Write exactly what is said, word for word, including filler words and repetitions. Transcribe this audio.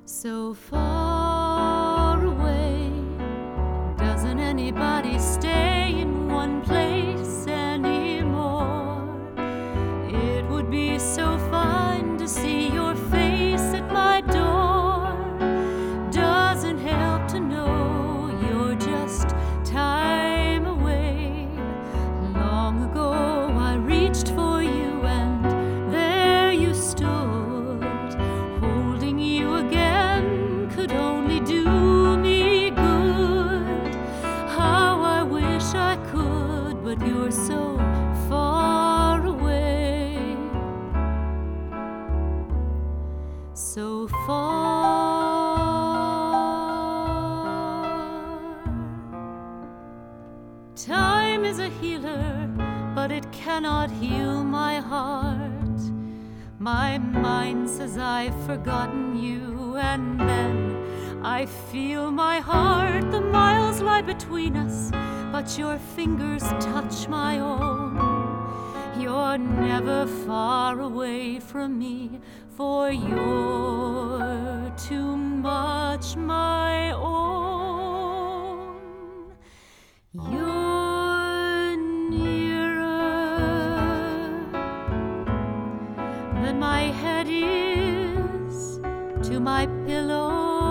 So far away, doesn't anybody stay in one place anymore? It would be so fine to see your face at my door. Doesn't help to know you're just time away. Long ago I reached for you and there you stood. Holding you again could only do me good. How I wish I could, but you're so far away. So far. Time is a healer, but it cannot heal my heart. My mind says I've forgotten you, and then I feel my heart. The miles lie between us, but your fingers touch my own. You're never far away from me, for you're too much my own. You're nearer than my head is to my pillow.